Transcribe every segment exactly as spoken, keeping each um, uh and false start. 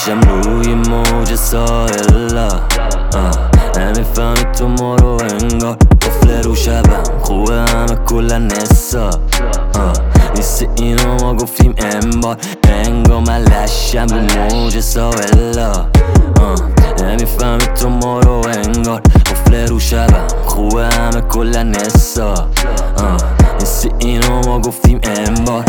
لاشم روی موج ساحلا نمیفهمی تو ما رو انگار قفل رو شبم خوبه همه کلن نسا نیست اینو ما گفتیم انبار انگار من لاشم رو موج ساحلا نمیفهمی تو ما رو انگار قفل رو شبم خوبه همه کلن نسا نیست اینو ما گفتیم انبار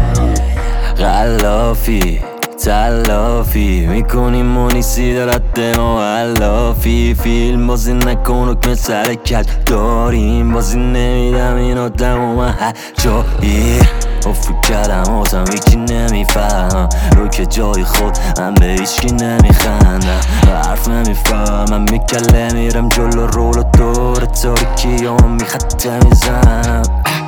غلافی تلافی میکنیم و نیستی دارد ما علافی فیلم بازی نکن حکم سر کل داریم بازی نمیدم این آدم و من هر جایی افت کردم آتم هیچی نمیفهم رو که جای خود من به هیچکی نمیخندم حرف نمیفهم من میکله میرم جلو رول و دور تاریکی و من میخطه میزنم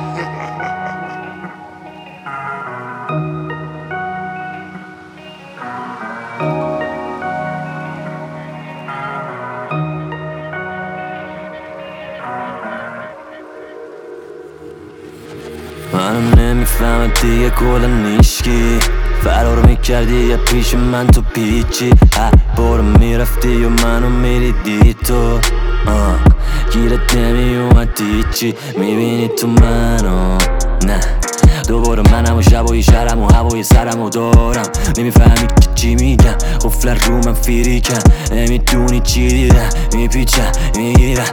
منم نمیفهمم دیگه کلا نیشکی فرار میکردی یه پیش من تو پیچی هر بار میرفتی و منو میریدی تو گیرت نمیومد هیچی میبینی تو منو نه دوباره منم و شبای شرم و هوای سرم و دارم نمیفهمی که چی میگم قفل رو من فریکم نمیدونی چی دیدم میپیچم میگیرم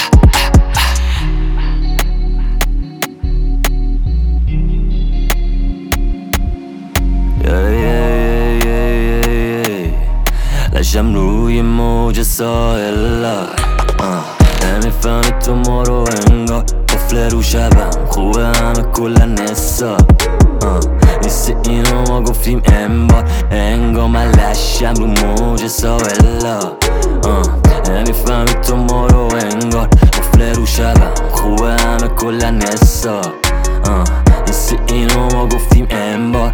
لاشم روی موج ساحلا نمیفهمی تو ما رو انگار قفل رو شبم خوبه همه کلن نسا نیست اینو ما گفتیم انبار انگار من لاشم رو موج ساحلا نمیفهمی تو ما رو انگار قفل رو شبم خوبه همه کلن نسا نیست اینو ما گفتیم انبار